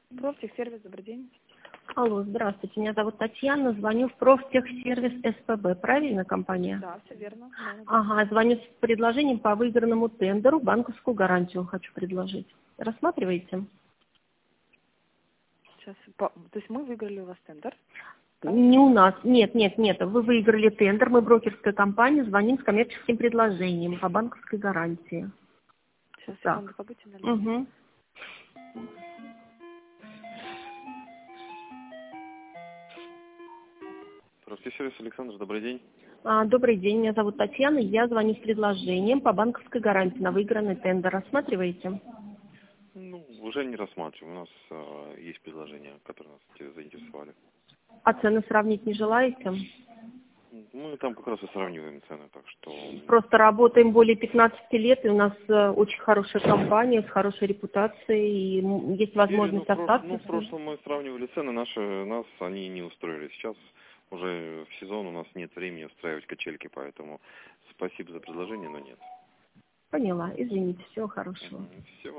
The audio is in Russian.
Профтехсервис, добрый день. Алло, здравствуйте. Меня зовут Татьяна. Звоню в профтехсервис СПБ. Правильно компания? Да, все верно. Да. Ага, звоню с предложением по выигранному тендеру. Банковскую гарантию хочу предложить. Рассматриваете? Сейчас, то есть мы выиграли у вас тендер, правильно? Не у нас. Нет. Вы выиграли тендер. Мы брокерская компания. Звоним с коммерческим предложением по банковской гарантии. Сейчас, Вот секунду, так. побудьте на линии. Угу. Профтехсервис, Александр, добрый день. Добрый день. Меня зовут Татьяна. Я звоню с предложением по банковской гарантии на выигранный тендер. Рассматриваете? Ну, уже не рассматриваем. У нас есть предложения, которые нас заинтересовали. А цены сравнить не желаете? Мы там как раз и сравниваем цены, так что... Просто работаем более 15 лет, и у нас очень хорошая компания с хорошей репутацией, и есть возможность остаться. В прошлом мы сравнивали цены, нас они не устроили. Сейчас уже в сезон у нас нет времени устраивать качельки, поэтому спасибо за предложение, но нет. Поняла, извините, всего хорошего. Все.